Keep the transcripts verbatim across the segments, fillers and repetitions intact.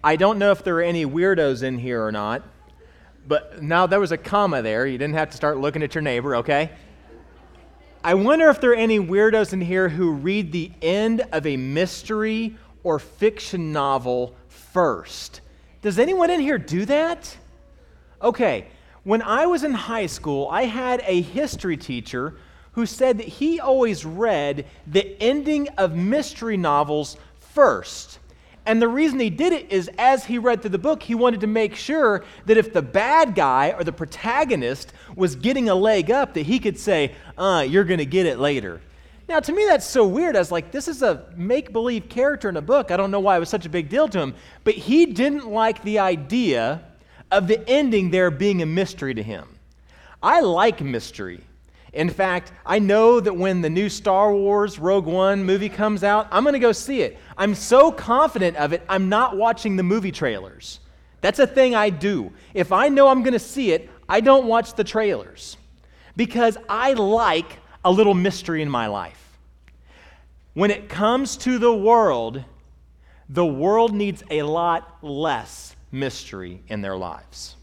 I don't know if there are any weirdos in here or not, but now there was a comma there. You didn't have to start looking at your neighbor, okay? I wonder if there are any weirdos in here who read the end of a mystery or fiction novel first. Does anyone in here do that? Okay, when I was in high school, I had a history teacher who said that he always read the ending of mystery novels first. And the reason he did it is as he read through the book, he wanted to make sure that if the bad guy or the protagonist was getting a leg up, that he could say, uh, you're going to get it later. Now, to me, that's so weird. I was like, this is a make-believe character in a book. I don't know why it was such a big deal to him. But he didn't like the idea of the ending there being a mystery to him. I like mystery. In fact, I know that when the new Star Wars Rogue One movie comes out, I'm going to go see it. I'm so confident of it, I'm not watching the movie trailers. That's a thing I do. If I know I'm going to see it, I don't watch the trailers because I like a little mystery in my life. When it comes to the world, the world needs a lot less mystery in their lives.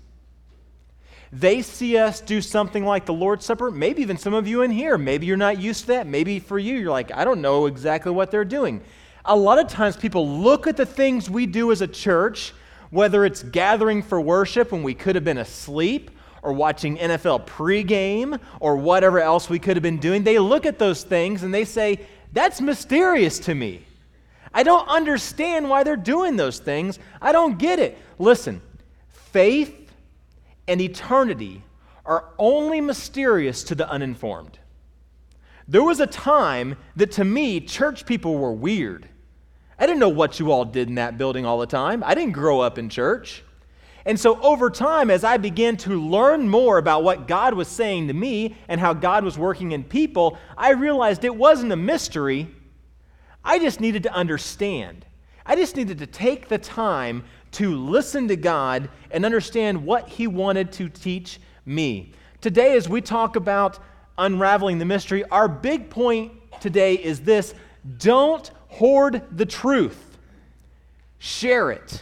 They see us do something like the Lord's Supper, maybe even some of you in here. Maybe you're not used to that. Maybe for you, you're like, I don't know exactly what they're doing. A lot of times people look at the things we do as a church, whether it's gathering for worship when we could have been asleep, or watching N F L pregame, or whatever else we could have been doing. They look at those things and they say, that's mysterious to me. I don't understand why they're doing those things. I don't get it. Listen, faith and eternity are only mysterious to the uninformed. There was a time that to me, church people were weird. I didn't know what you all did in that building all the time. I didn't grow up in church. And so over time, as I began to learn more about what God was saying to me and how God was working in people, I realized it wasn't a mystery. I just needed to understand. I just needed to take the time to listen to God and understand what He wanted to teach me. Today, as we talk about unraveling the mystery, our big point today is this: don't hoard the truth. Share it.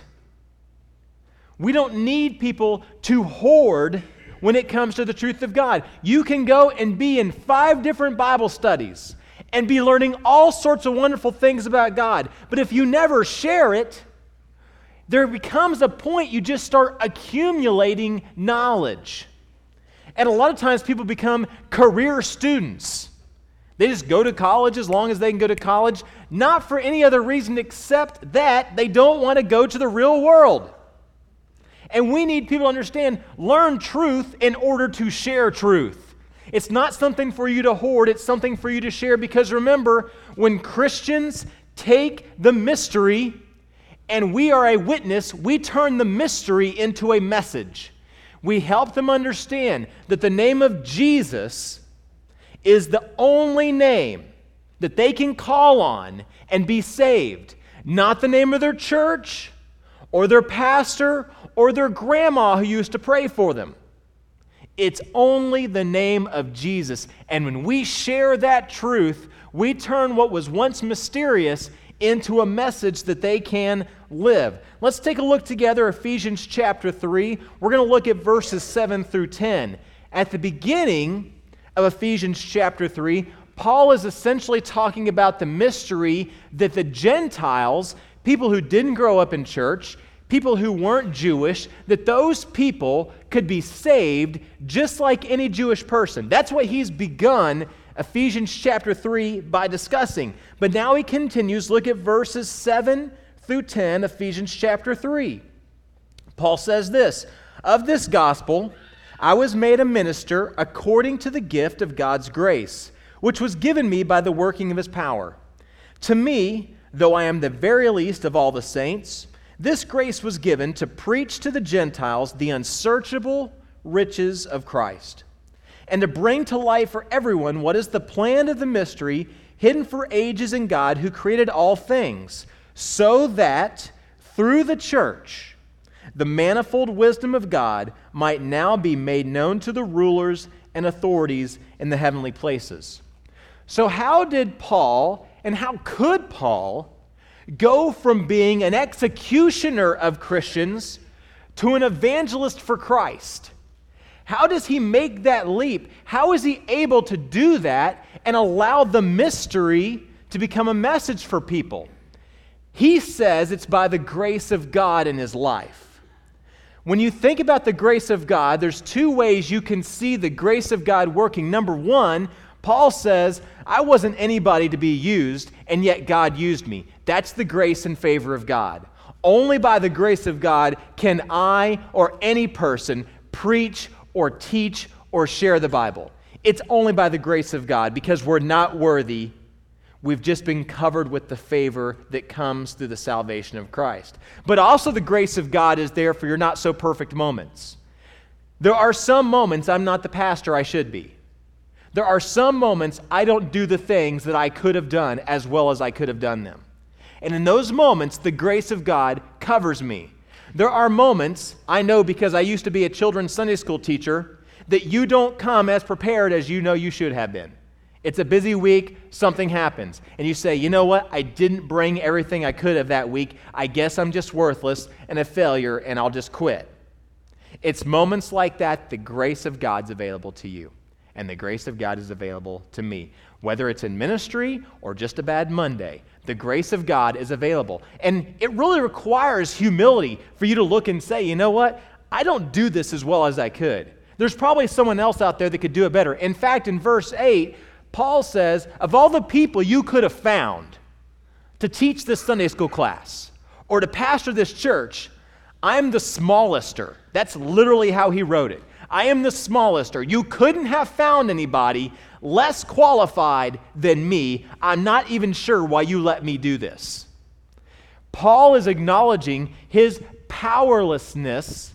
We don't need people to hoard when it comes to the truth of God. You can go and be in five different Bible studies and be learning all sorts of wonderful things about God. But if you never share it, there becomes a point you just start accumulating knowledge. And a lot of times people become career students. They just go to college as long as they can go to college, not for any other reason except that they don't want to go to the real world. And we need people to understand, learn truth in order to share truth. It's not something for you to hoard, it's something for you to share, because remember, when Christians take the mystery and we are a witness, we turn the mystery into a message. We help them understand that the name of Jesus is the only name that they can call on and be saved. Not the name of their church or their pastor or their grandma who used to pray for them. It's only the name of Jesus. And when we share that truth, we turn what was once mysterious into a message that they can live. Let's take a look together, Ephesians chapter three. We're going to look at verses seven through ten. At the beginning of Ephesians chapter three, Paul is essentially talking about the mystery that the Gentiles, people who didn't grow up in church, people who weren't Jewish, that those people could be saved just like any Jewish person. That's what he's begun Ephesians chapter three by discussing. But now he continues. Look at verses seven through ten, Ephesians chapter three. Paul says this: of this gospel I was made a minister according to the gift of God's grace, which was given me by the working of His power. To me, though I am the very least of all the saints, this grace was given to preach to the Gentiles the unsearchable riches of Christ, and to bring to light for everyone what is the plan of the mystery hidden for ages in God who created all things, so that through the church the manifold wisdom of God might now be made known to the rulers and authorities in the heavenly places. So how did Paul, and how could Paul, go from being an executioner of Christians to an evangelist for Christ? How does he make that leap? How is he able to do that and allow the mystery to become a message for people? He says it's by the grace of God in his life. When you think about the grace of God, there's two ways you can see the grace of God working. Number one, Paul says, I wasn't anybody to be used, and yet God used me. That's the grace and favor of God. Only by the grace of God can I or any person preach or teach or share the Bible. It's only by the grace of God because we're not worthy. We've just been covered with the favor that comes through the salvation of Christ. But also the grace of God is there for your not so perfect moments. There are some moments I'm not the pastor I should be. There are some moments I don't do the things that I could have done as well as I could have done them. And in those moments, the grace of God covers me. There are moments, I know because I used to be a children's Sunday school teacher, that you don't come as prepared as you know you should have been. It's a busy week, something happens, and you say, you know what, I didn't bring everything I could have that week. I guess I'm just worthless and a failure, and I'll just quit. It's moments like that the grace of God's available to you, and the grace of God is available to me. Whether it's in ministry or just a bad Monday, the grace of God is available. And it really requires humility for you to look and say, you know what, I don't do this as well as I could. There's probably someone else out there that could do it better. In fact, in verse eight, Paul says, of all the people you could have found to teach this Sunday school class or to pastor this church, I'm the smallester. That's literally how he wrote it. I am the smallester. You couldn't have found anybody less qualified than me. I'm not even sure why you let me do this. Paul is acknowledging his powerlessness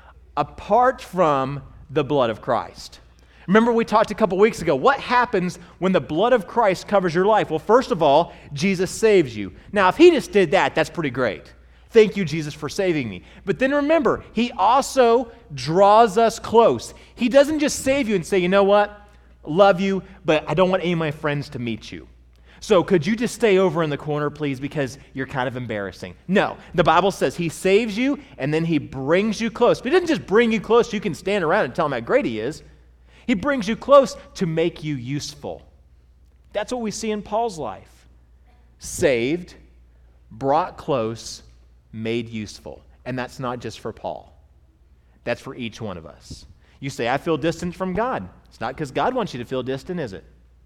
apart from the blood of Christ. Remember we talked a couple weeks ago, what happens when the blood of Christ covers your life? Well, first of all, Jesus saves you. Now, if he just did that, that's pretty great. Thank you, Jesus, for saving me. But then remember, he also draws us close. He doesn't just save you and say, you know what, love you, but I don't want any of my friends to meet you. So could you just stay over in the corner, please, because you're kind of embarrassing. No, the Bible says he saves you and then he brings you close. But he doesn't just bring you close so you can stand around and tell him how great he is. He brings you close to make you useful. That's what we see in Paul's life. Saved, brought close, made useful. And that's not just for Paul. That's for each one of us. You say, I feel distant from God. It's not because God wants you to feel distant, is it?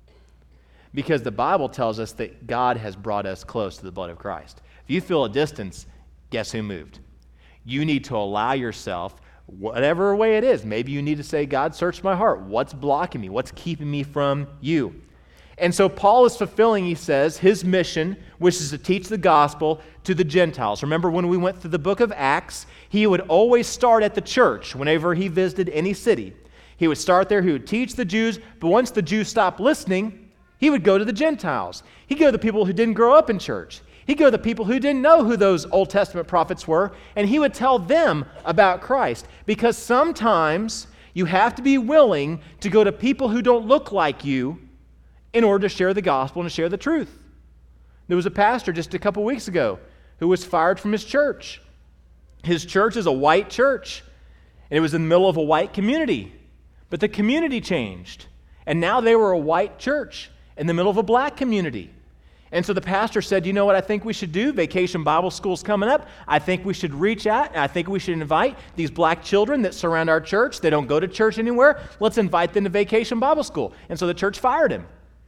Because the Bible tells us that God has brought us close to the blood of Christ. If you feel a distance, guess who moved? You need to allow yourself, whatever way it is, maybe you need to say, God, search my heart. What's blocking me? What's keeping me from you? And so Paul is fulfilling, he says, his mission, which is to teach the gospel to the Gentiles. Remember when we went through the book of Acts, he would always start at the church whenever he visited any city. He would start there, he would teach the Jews, but once the Jews stopped listening, he would go to the Gentiles. He'd go to the people who didn't grow up in church. He'd go to the people who didn't know who those Old Testament prophets were, and he would tell them about Christ. Because sometimes you have to be willing to go to people who don't look like you in order to share the gospel and to share the truth. There was a pastor just a couple weeks ago who was fired from his church. His church is a white church, and it was in the middle of a white community. But the community changed, and now they were a white church in the middle of a black community. And so the pastor said, you know what I think we should do? Vacation Bible School's coming up. I think we should reach out, and I think we should invite these black children that surround our church. They don't go to church anywhere. Let's invite them to Vacation Bible School. And so the church fired him.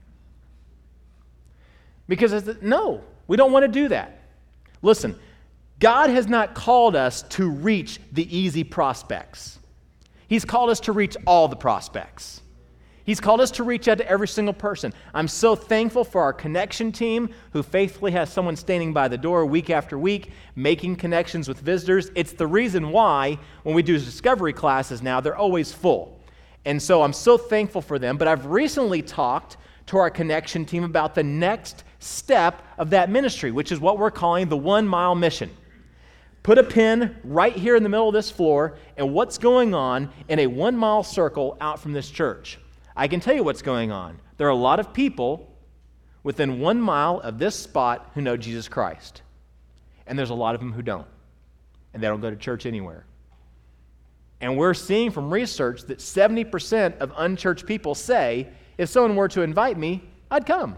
Because, no, we don't want to do that. Listen, God has not called us to reach the easy prospects. He's called us to reach all the prospects. He's called us to reach out to every single person. I'm so thankful for our connection team who faithfully has someone standing by the door week after week, making connections with visitors. It's the reason why when we do discovery classes now, they're always full. And so I'm so thankful for them. But I've recently talked to our connection team about the next step of that ministry, which is what we're calling the one-mile mission. Put a pin right here in the middle of this floor and what's going on in a one-mile circle out from this church. I can tell you what's going on. There are a lot of people within one mile of this spot who know Jesus Christ. And there's a lot of them who don't. And they don't go to church anywhere. And we're seeing from research that seventy percent of unchurched people say, if someone were to invite me, I'd come.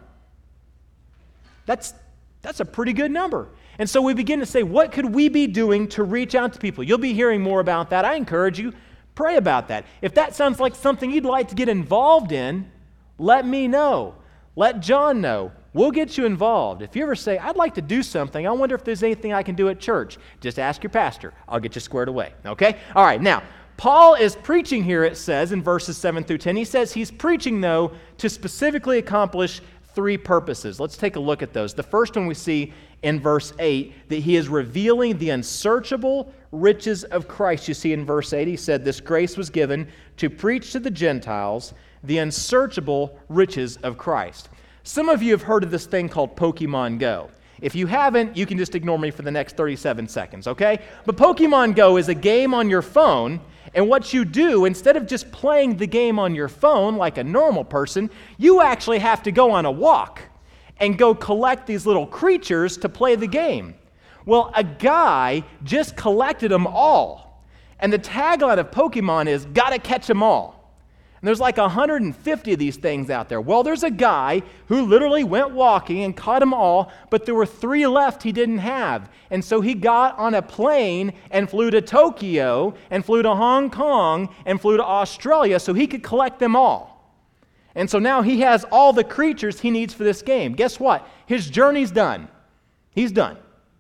That's, that's a pretty good number. And so we begin to say, what could we be doing to reach out to people? You'll be hearing more about that. I encourage you, pray about that. If that sounds like something you'd like to get involved in, let me know. Let John know. We'll get you involved. If you ever say, I'd like to do something, I wonder if there's anything I can do at church, just ask your pastor. I'll get you squared away, okay? All right, now, Paul is preaching here, it says, in verses seven through ten. He says he's preaching, though, to specifically accomplish three purposes. Let's take a look at those. The first one we see in verse eight, that he is revealing the unsearchable riches of Christ. You see in verse eight, he said, this grace was given to preach to the Gentiles the unsearchable riches of Christ. Some of you have heard of this thing called Pokemon Go. If you haven't, you can just ignore me for the next thirty-seven seconds, okay? But Pokemon Go is a game on your phone, and what you do, instead of just playing the game on your phone like a normal person, you actually have to go on a walk and go collect these little creatures to play the game. Well, a guy just collected them all, and the tagline of Pokemon is, gotta catch them all. And there's like one hundred fifty of these things out there. Well, there's a guy who literally went walking and caught them all, but there were three left he didn't have. And so he got on a plane and flew to Tokyo and flew to Hong Kong and flew to Australia so he could collect them all. And so now he has all the creatures he needs for this game. Guess what? His journey's done. He's done.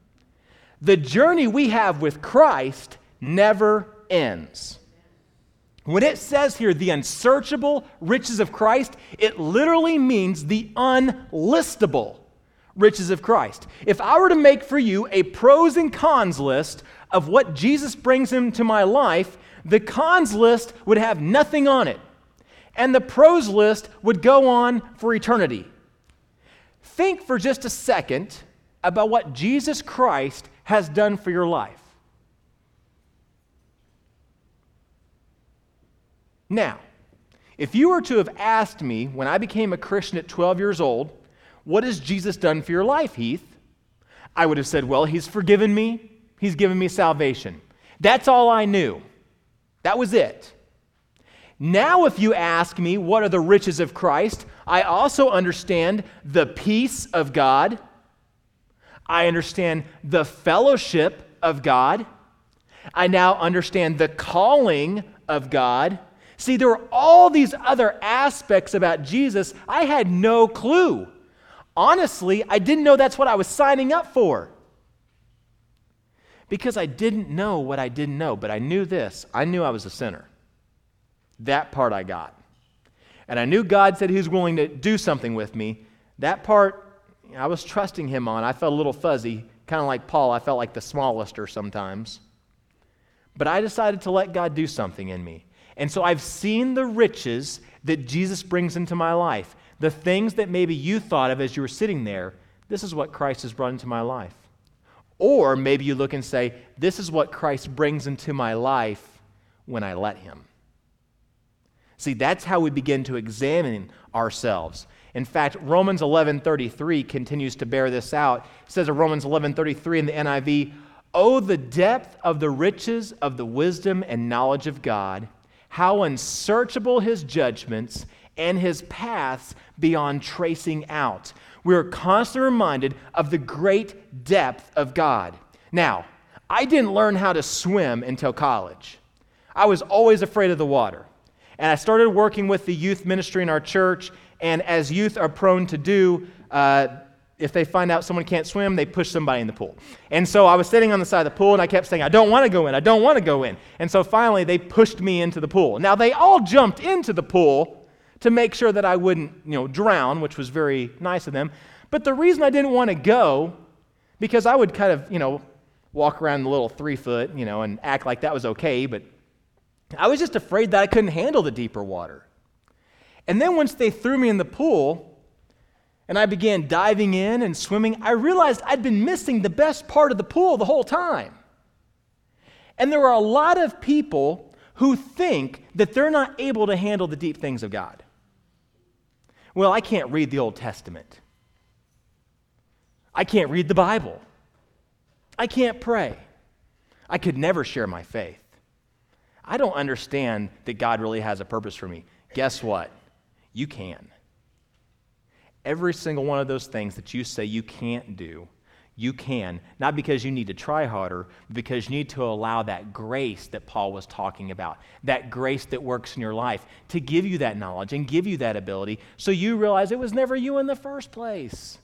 The journey we have with Christ never ends. When it says here, the unsearchable riches of Christ, it literally means the unlistable riches of Christ. If I were to make for you a pros and cons list of what Jesus brings into my life, the cons list would have nothing on it, and the pros list would go on for eternity. Think for just a second about what Jesus Christ has done for your life. Now, if you were to have asked me when I became a Christian at twelve years old, what has Jesus done for your life, Heath? I would have said, well, He's forgiven me. He's given me salvation. That's all I knew. That was it. Now, if you ask me what are the riches of Christ, I also understand the peace of God. I understand the fellowship of God. I now understand the calling of God. See, there were all these other aspects about Jesus I had no clue. Honestly, I didn't know that's what I was signing up for. Because I didn't know what I didn't know, but I knew this. I knew I was a sinner. That part I got. And I knew God said He was willing to do something with me. That part, I was trusting Him on. I felt a little fuzzy, kind of like Paul. I felt like the smallester sometimes. But I decided to let God do something in me. And so I've seen the riches that Jesus brings into my life. The things that maybe you thought of as you were sitting there, this is what Christ has brought into my life. Or maybe you look and say, this is what Christ brings into my life when I let Him. See, that's how we begin to examine ourselves. In fact, Romans eleven thirty-three continues to bear this out. It says in Romans eleven thirty-three in the N I V, "Oh, the depth of the riches of the wisdom and knowledge of God, how unsearchable His judgments and His paths beyond tracing out." We are constantly reminded of the great depth of God. Now, I didn't learn how to swim until college. I was always afraid of the water. And I started working with the youth ministry in our church, and as youth are prone to do, uh, if they find out someone can't swim, they push somebody in the pool. And so I was sitting on the side of the pool, and I kept saying, I don't want to go in, I don't want to go in. And so finally, they pushed me into the pool. Now, they all jumped into the pool to make sure that I wouldn't, you know, drown, which was very nice of them. But the reason I didn't want to go, because I would kind of, you know, walk around the little three foot, you know, and act like that was okay, but I was just afraid that I couldn't handle the deeper water. And then once they threw me in the pool, and I began diving in and swimming, I realized I'd been missing the best part of the pool the whole time. And there are a lot of people who think that they're not able to handle the deep things of God. Well, I can't read the Old Testament. I can't read the Bible. I can't pray. I could never share my faith. I don't understand that God really has a purpose for me. Guess what? You can. Every single one of those things that you say you can't do, you can, not because you need to try harder, but because you need to allow that grace that Paul was talking about, that grace that works in your life, to give you that knowledge and give you that ability so you realize it was never you in the first place.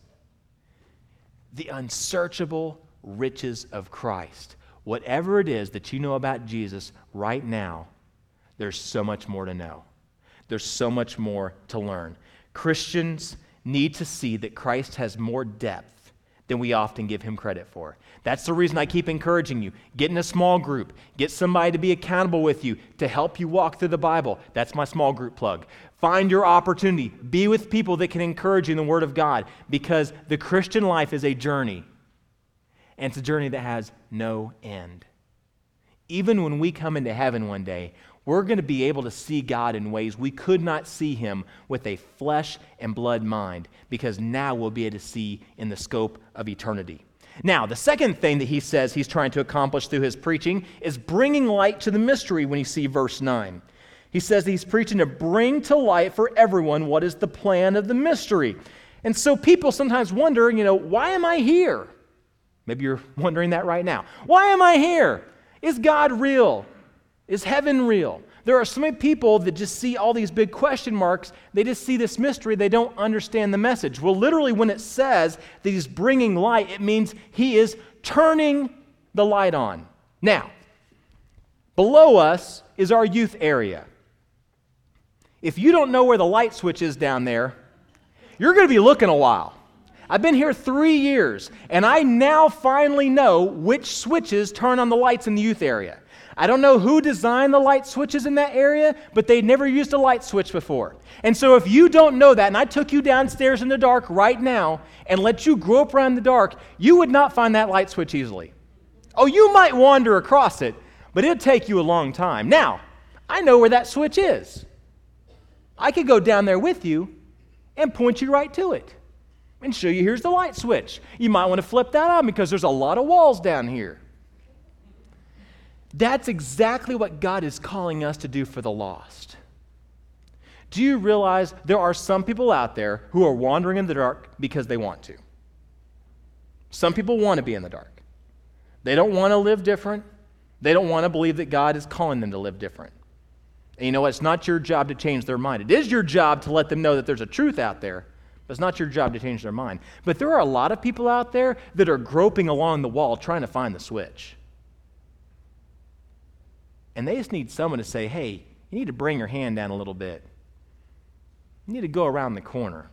The unsearchable riches of Christ. Whatever it is that you know about Jesus right now, there's so much more to know. There's so much more to learn. Christians need to see that Christ has more depth than we often give him credit for. That's the reason I keep encouraging you. Get in a small group. Get somebody to be accountable with you to help you walk through the Bible. That's my small group plug. Find your opportunity. Be with people that can encourage you in the Word of God, because the Christian life is a journey, and it's a journey that has no end. Even when we come into heaven one day, we're going to be able to see God in ways we could not see him with a flesh and blood mind, because now we'll be able to see in the scope of eternity. Now, the second thing that he says he's trying to accomplish through his preaching is bringing light to the mystery when you see verse nine. He says he's preaching to bring to light for everyone what is the plan of the mystery. And so people sometimes wonder, you know, why am I here? Maybe you're wondering that right now. Why am I here? Is God real? Is heaven real? There are so many people that just see all these big question marks. They just see this mystery. They don't understand the message. Well, literally, when it says that he's bringing light, it means he is turning the light on. Now, below us is our youth area. If you don't know where the light switch is down there, you're going to be looking a while. I've been here three years, and I now finally know which switches turn on the lights in the youth area. I don't know who designed the light switches in that area, but they never used a light switch before. And so if you don't know that, and I took you downstairs in the dark right now and let you grope around the dark, you would not find that light switch easily. Oh, you might wander across it, but it'll take you a long time. Now, I know where that switch is. I could go down there with you and point you right to it and show you here's the light switch. You might want to flip that on because there's a lot of walls down here. That's exactly what God is calling us to do for the lost. Do you realize there are some people out there who are wandering in the dark because they want to? Some people want to be in the dark. They don't want to live different. They don't want to believe that God is calling them to live different. And you know what? It's not your job to change their mind. It is your job to let them know that there's a truth out there, but it's not your job to change their mind. But there are a lot of people out there that are groping along the wall trying to find the switch. And they just need someone to say, hey, you need to bring your hand down a little bit. You need to go around the corner.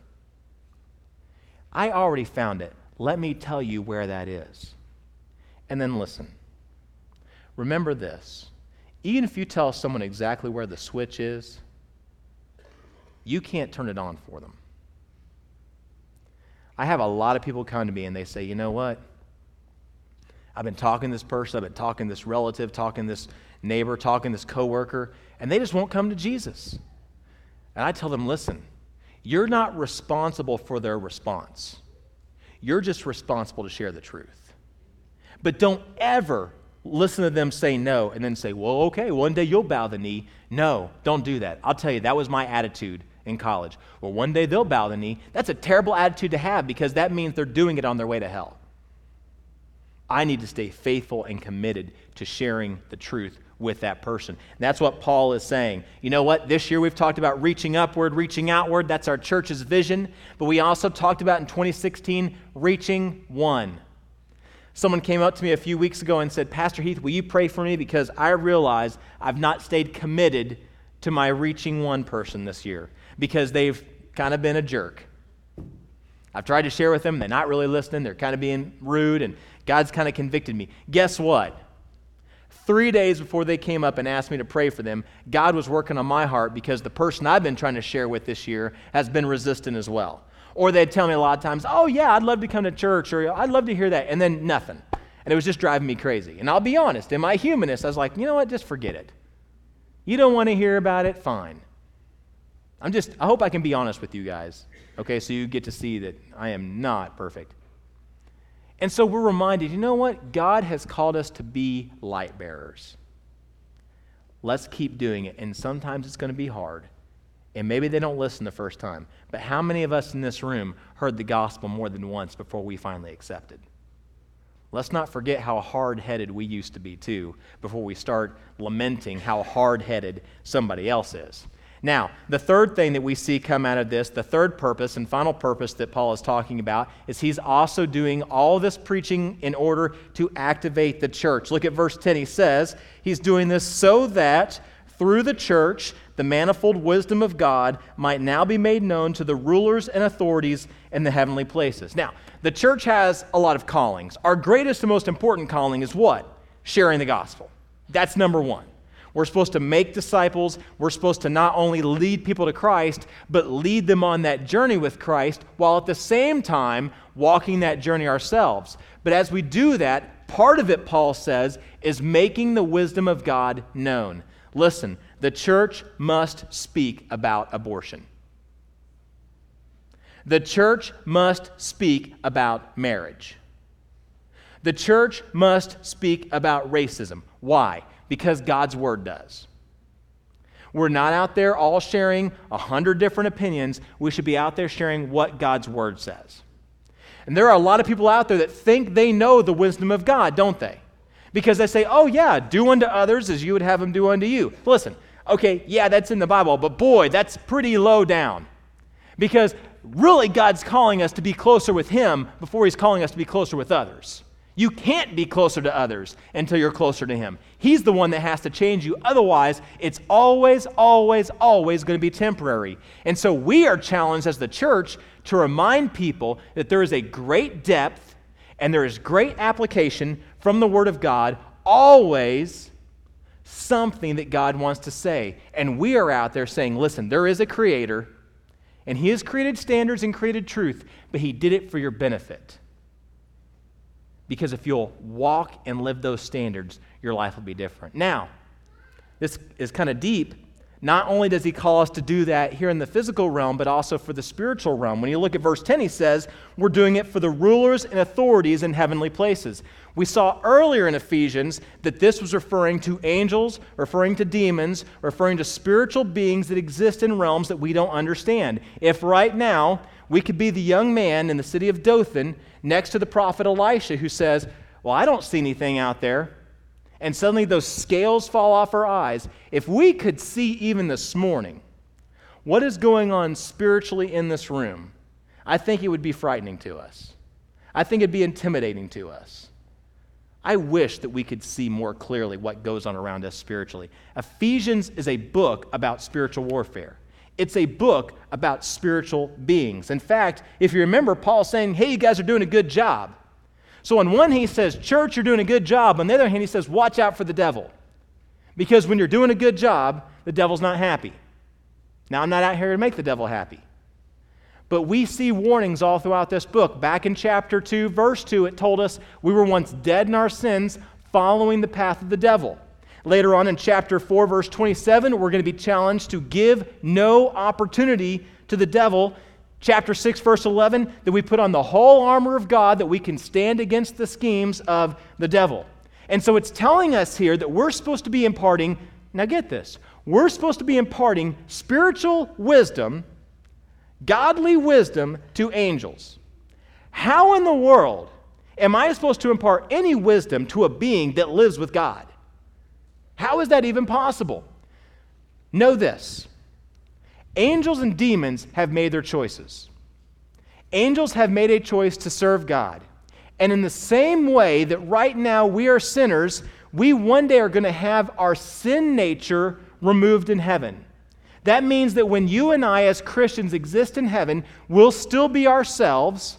I already found it. Let me tell you where that is. And then listen. Remember this. Even if you tell someone exactly where the switch is, you can't turn it on for them. I have a lot of people come to me and they say, you know what? I've been talking to this person, I've been talking to this relative, talking to this neighbor, talking to this coworker, and they just won't come to Jesus. And I tell them, listen, you're not responsible for their response. You're just responsible to share the truth. But don't ever listen to them say no and then say, well, okay, one day you'll bow the knee. No, don't do that. I'll tell you, that was my attitude in college. Well, one day they'll bow the knee. That's a terrible attitude to have because that means they're doing it on their way to hell. I need to stay faithful and committed to sharing the truth with that person. And that's what Paul is saying. You know what? This year we've talked about reaching upward, reaching outward. That's our church's vision. But we also talked about in twenty sixteen, reaching one. Someone came up to me a few weeks ago and said, Pastor Heath, will you pray for me? Because I realize I've not stayed committed to my reaching one person this year because they've kind of been a jerk. I've tried to share with them. They're not really listening. They're kind of being rude, and God's kind of convicted me. Guess what? Three days before they came up and asked me to pray for them, God was working on my heart because the person I've been trying to share with this year has been resistant as well. Or they'd tell me a lot of times, oh yeah, I'd love to come to church, or I'd love to hear that, and then nothing. And it was just driving me crazy. And I'll be honest, in my humanness, I was like, you know what, just forget it. You don't want to hear about it, fine. I'm just, I hope I can be honest with you guys, okay, so you get to see that I am not perfect. And so we're reminded, you know what? God has called us to be light bearers. Let's keep doing it. And sometimes it's going to be hard. And maybe they don't listen the first time. But how many of us in this room heard the gospel more than once before we finally accepted? Let's not forget how hard-headed we used to be, too, before we start lamenting how hard-headed somebody else is. Now, the third thing that we see come out of this, the third purpose and final purpose that Paul is talking about, is he's also doing all this preaching in order to activate the church. Look at verse ten. He says he's doing this so that through the church, the manifold wisdom of God might now be made known to the rulers and authorities in the heavenly places. Now, the church has a lot of callings. Our greatest and most important calling is what? Sharing the gospel. That's number one. We're supposed to make disciples. We're supposed to not only lead people to Christ, but lead them on that journey with Christ, while at the same time walking that journey ourselves. But as we do that, part of it, Paul says, is making the wisdom of God known. Listen, the church must speak about abortion. The church must speak about marriage. The church must speak about racism. Why? Because God's word does. We're not out there all sharing a hundred different opinions. We should be out there sharing what God's word says. And there are a lot of people out there that think they know the wisdom of God, don't they? Because they say, oh yeah, do unto others as you would have them do unto you. Listen, okay, yeah, that's in the Bible, but boy, that's pretty low down. Because really God's calling us to be closer with Him before He's calling us to be closer with others. You can't be closer to others until you're closer to Him. He's the one that has to change you. Otherwise, it's always, always, always going to be temporary. And so we are challenged as the church to remind people that there is a great depth and there is great application from the Word of God, always something that God wants to say. And we are out there saying, listen, there is a Creator, and He has created standards and created truth, but He did it for your benefit. Because if you'll walk and live those standards, your life will be different. Now, this is kind of deep. Not only does He call us to do that here in the physical realm, but also for the spiritual realm. When you look at verse ten, He says, we're doing it for the rulers and authorities in heavenly places. We saw earlier in Ephesians that this was referring to angels, referring to demons, referring to spiritual beings that exist in realms that we don't understand. If right now we could be the young man in the city of Dothan next to the prophet Elisha who says, well, I don't see anything out there. And suddenly those scales fall off our eyes. If we could see even this morning what is going on spiritually in this room, I think it would be frightening to us. I think it'd be intimidating to us. I wish that we could see more clearly what goes on around us spiritually. Ephesians is a book about spiritual warfare. It's a book about spiritual beings. In fact, if you remember, Paul's saying, hey, you guys are doing a good job. So on one hand, he says, church, you're doing a good job. On the other hand, he says, watch out for the devil. Because when you're doing a good job, the devil's not happy. Now, I'm not out here to make the devil happy. But we see warnings all throughout this book. Back in chapter two, verse two, it told us we were once dead in our sins, following the path of the devil. Later on in chapter four, verse twenty-seven, we're going to be challenged to give no opportunity to the devil. Chapter six, verse eleven, that we put on the whole armor of God that we can stand against the schemes of the devil. And so it's telling us here that we're supposed to be imparting, now get this, we're supposed to be imparting spiritual wisdom, godly wisdom to angels. How in the world am I supposed to impart any wisdom to a being that lives with God? How is that even possible? Know this. Angels and demons have made their choices. Angels have made a choice to serve God. And in the same way that right now we are sinners, we one day are going to have our sin nature removed in heaven. That means that when you and I as Christians exist in heaven, we'll still be ourselves,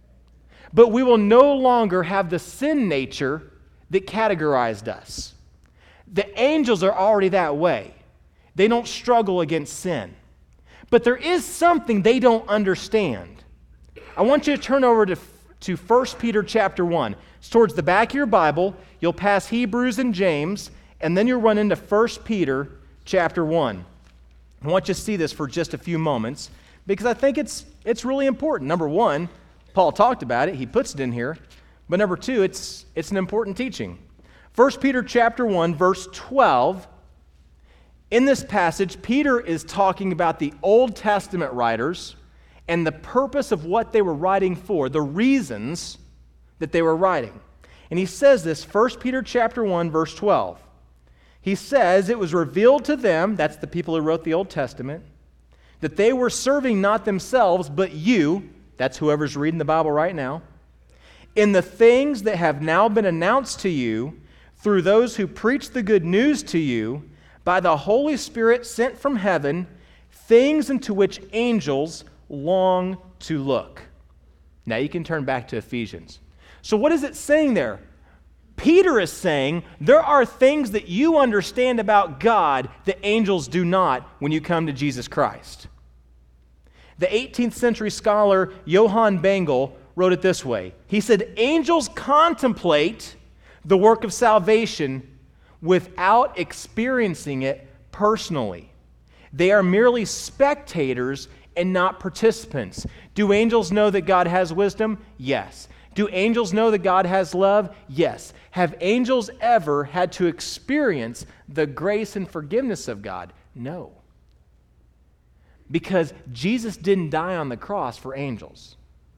but we will no longer have the sin nature that categorized us. The angels are already that way. They don't struggle against sin. But there is something they don't understand. I want you to turn over to, to First Peter chapter one. It's towards the back of your Bible. You'll pass Hebrews and James, and then you'll run into First Peter chapter one. I want you to see this for just a few moments because I think it's, it's really important. Number one, Paul talked about it. He puts it in here. But number two, it's, it's an important teaching. First Peter chapter one, verse twelve. In this passage, Peter is talking about the Old Testament writers and the purpose of what they were writing for, the reasons that they were writing. And he says this, First Peter chapter one, verse twelve. He says, it was revealed to them, that's the people who wrote the Old Testament, that they were serving not themselves, but you, that's whoever's reading the Bible right now, in the things that have now been announced to you through those who preach the good news to you by the Holy Spirit sent from heaven, things into which angels long to look. Now you can turn back to Ephesians. So what is it saying there? Peter is saying there are things that you understand about God that angels do not when you come to Jesus Christ. The eighteenth century scholar Johann Bengel wrote it this way. He said, angels contemplate the work of salvation without experiencing it personally. They are merely spectators and not participants. Do angels know that God has wisdom? Yes. Do angels know that God has love? Yes. Have angels ever had to experience the grace and forgiveness of God? No. Because Jesus didn't die on the cross for angels.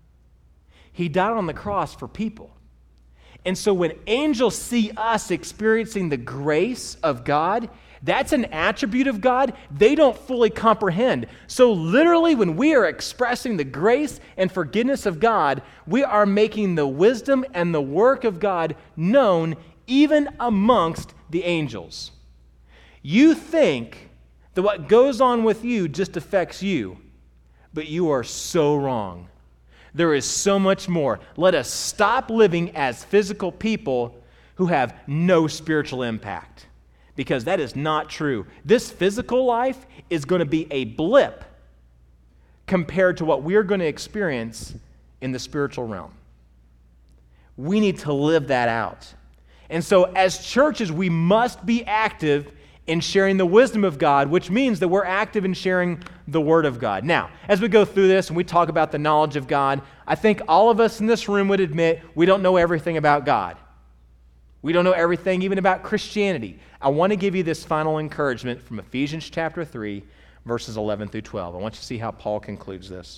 He died on the cross for people. And so when angels see us experiencing the grace of God, that's an attribute of God they don't fully comprehend. So literally when we are expressing the grace and forgiveness of God, we are making the wisdom and the work of God known even amongst the angels. You think that what goes on with you just affects you, but you are so wrong. There is so much more. Let us stop living as physical people who have no spiritual impact, because that is not true. This physical life is going to be a blip compared to what we're going to experience in the spiritual realm. We need to live that out. And so as churches, we must be active in sharing the wisdom of God, which means that we're active in sharing the Word of God. Now, as we go through this and we talk about the knowledge of God, I think all of us in this room would admit we don't know everything about God. We don't know everything even about Christianity. I want to give you this final encouragement from Ephesians chapter three, verses eleven through twelve. I want you to see how Paul concludes this.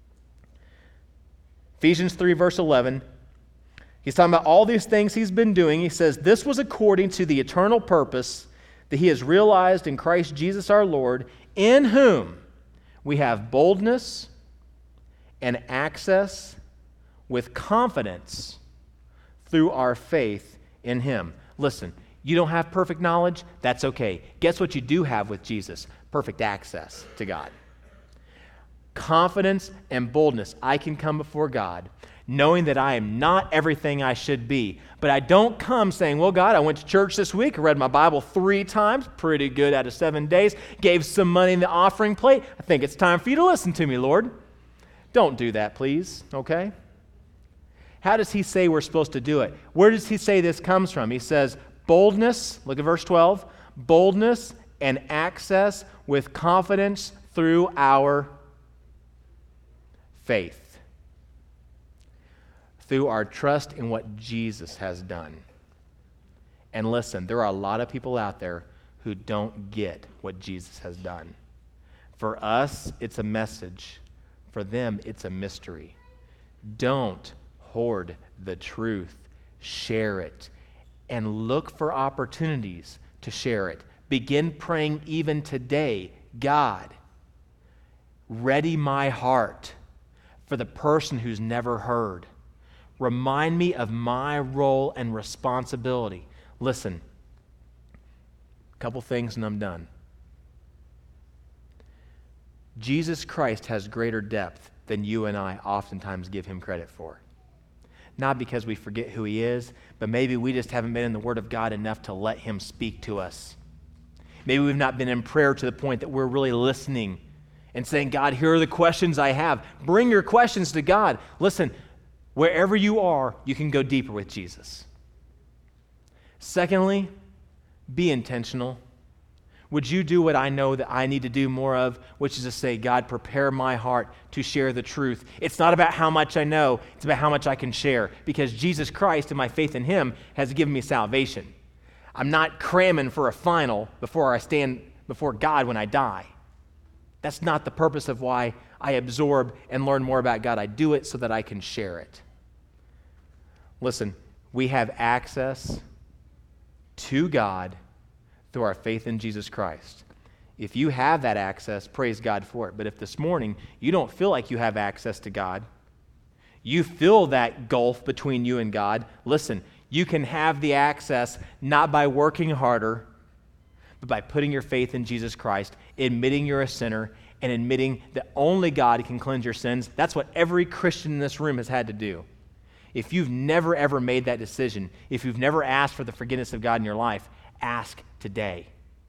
Ephesians three, verse eleven. He's talking about all these things he's been doing. He says, this was according to the eternal purpose that he has realized in Christ Jesus our Lord, in whom we have boldness and access with confidence through our faith in him. Listen, you don't have perfect knowledge? That's okay. Guess what you do have with Jesus? Perfect access to God. Confidence and boldness. I can come before God knowing that I am not everything I should be. But I don't come saying, well, God, I went to church this week, I read my Bible three times, pretty good out of seven days, gave some money in the offering plate. I think it's time for you to listen to me, Lord. Don't do that, please, okay? How does he say we're supposed to do it? Where does he say this comes from? He says, boldness, look at verse twelve, boldness and access with confidence through our faith. Through our trust in what Jesus has done. And listen, there are a lot of people out there who don't get what Jesus has done. For us, it's a message. For them, it's a mystery. Don't hoard the truth. Share it. And look for opportunities to share it. Begin praying even today, God, ready my heart for the person who's never heard. Remind me of my role and responsibility. Listen, a couple things and I'm done. Jesus Christ has greater depth than you and I oftentimes give him credit for. Not because we forget who he is, but maybe we just haven't been in the Word of God enough to let him speak to us. Maybe we've not been in prayer to the point that we're really listening and saying, God, here are the questions I have. Bring your questions to God. Listen, wherever you are, you can go deeper with Jesus. Secondly, be intentional. Would you do what I know that I need to do more of, which is to say, God, prepare my heart to share the truth. It's not about how much I know, it's about how much I can share, because Jesus Christ and my faith in him has given me salvation. I'm not cramming for a final before I stand before God when I die. That's not the purpose of why I absorb and learn more about God. I do it so that I can share it. Listen, we have access to God through our faith in Jesus Christ. If you have that access, praise God for it. But if this morning you don't feel like you have access to God, you feel that gulf between you and God, listen, you can have the access not by working harder, but by putting your faith in Jesus Christ, admitting you're a sinner, and admitting that only God can cleanse your sins. That's what every Christian in this room has had to do. If you've never ever made that decision, if you've never asked for the forgiveness of God in your life, ask today.